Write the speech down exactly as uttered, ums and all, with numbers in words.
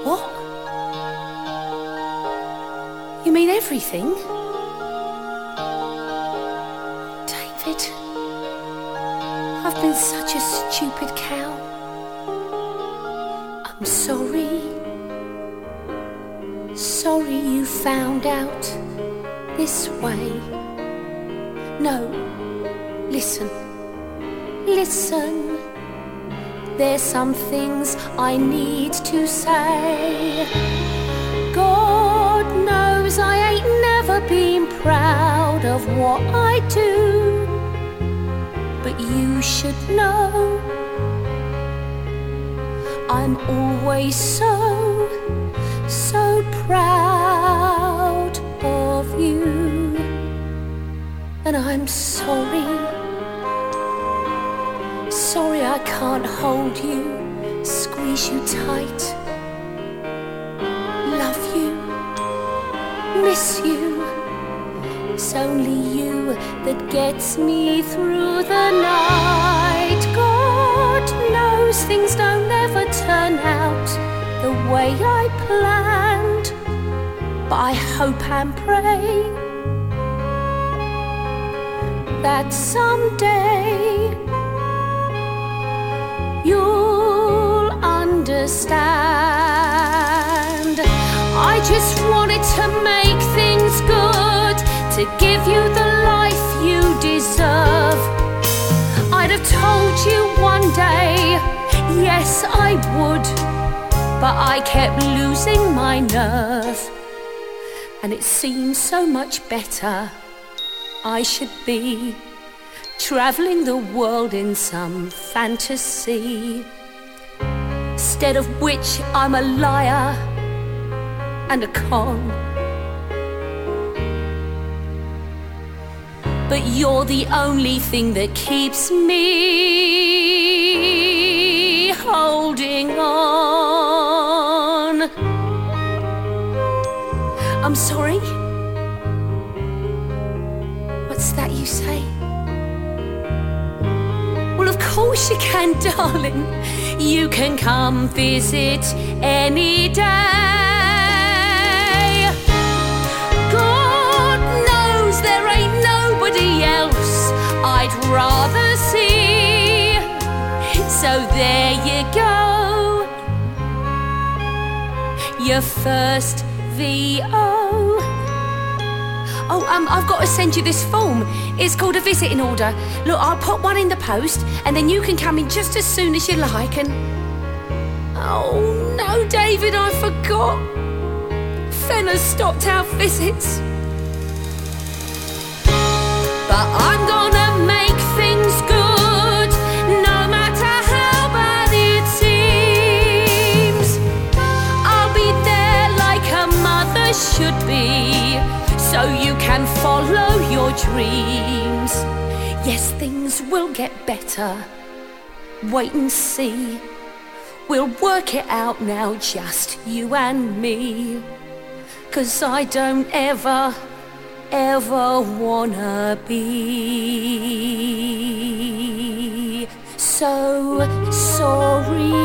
What? You mean everything? David, I've been such a stupid cow. I'm sorry. Sorry you found out this way. No, listen, listen. There's some things I need to say. God knows I ain't never been proud of what I do, but you should know I'm always so, so proud of you. And I'm sorry, sorry I can't hold you, squeeze you tight, love you, miss you. It's only you that gets me through the night. God knows things don't ever turn out the way I planned, but I hope and pray that someday you'll understand. I just wanted to make things good, to give you the life you deserve. I'd have told you one day, yes I would, but I kept losing my nerve. And it seems so much better I should be travelling the world in some fantasy, instead of which I'm a liar and a con. But you're the only thing that keeps me holding on. I'm sorry? What's that you say? Well, of course you can, darling. You can come visit any day. God knows there ain't nobody else I'd rather see. So there you go, your first V O. Oh, um, I've got to send you this form. It's called a visiting order. Look, I'll put one in the post, and then you can come in just as soon as you like. And oh no, David, I forgot. Fella's stopped our visits. But I'm gonna make things good, no matter how bad it seems. I'll be there like a mother should be, so you can follow your dreams. Yes, things will get better. Wait and see. We'll work it out now, just you and me. 'Cause I don't ever, ever wanna be so sorry.